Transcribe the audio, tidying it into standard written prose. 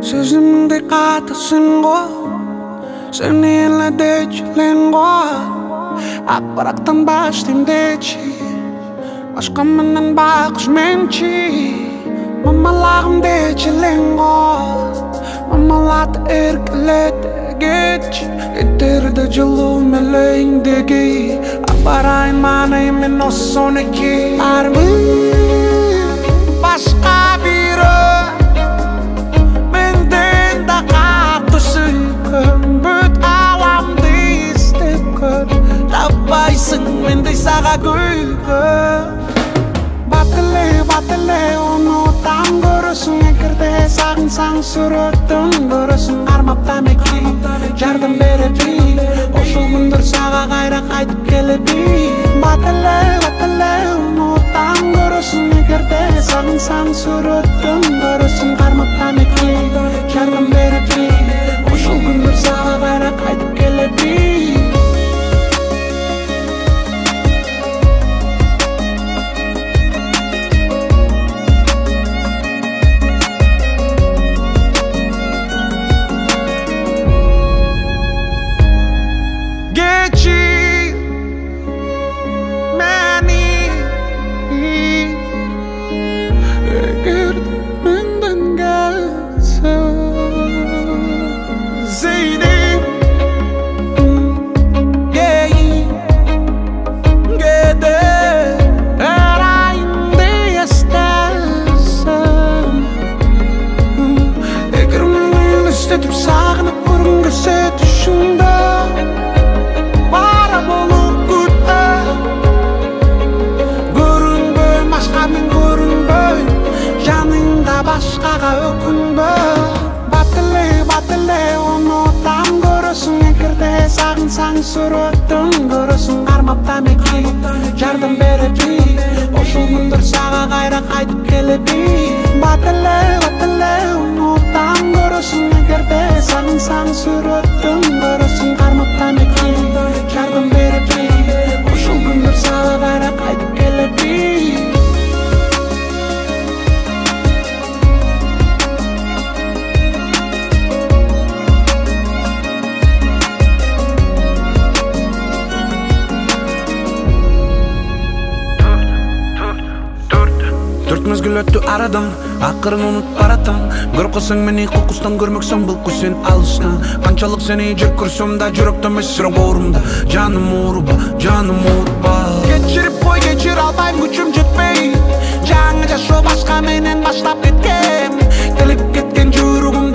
Сөзімде қатысың ғой, сені еледечілен ғой. Ақпараттан баштемдечі, башқа менен бақыш менчі. Мамалағым дечілен ғой, мамалаты еркеледі кетші. Кетерді жылу мелейіндегі, апарайын манайын мен осы сонеки. Армын башқа бері, менден да қатты сүйкім. Бүт аламды істеп көр, таппайсың мендей саға күйкім. Батыле ұмытам көрісің, егерде сағынсаң сүрөттің көрісің. Армапта меки жардым бере би, ошол күндөр сага кайра кайтып келе би. Батыле ұмытам көрісің, егерде сағынсаң сүрөттің көрісің. Армапта меки жардым бере би, ошол күндөр сага кайра кайтып келе би. Сағынып көргіңгі сет үшіңді бара болып күтті. Көрінбөй, башқамен көрінбөй, жаныңда башқаға өкінбөй. Батыле ұмытам көрісің, егерде сағынсаң сүрөттің көрісің. Армапта меки жардым бере би, ошол күндөр сага кайра кайтып келе би. Батыле ұмытам көрісің, егерде сағынсаң сүрөттің көрісің. Армапта меки жардым бере би, ошол күндөр сага кайра кайтып келе би. Төрт мезгіл өтті арадан, ақырын ұмытып баратам. Көрқосаң мені қоқыстан көрмексің, бұл күн сен алыстан. Қаншалық сені жек көрсем да, жүректен месірі орымда. Жаным ұрба Кешіріп қой, кешір албайым, күшім жетпей. Жаңы жашо башқа менен баштап кеткем. Келіп кеткен жүрегім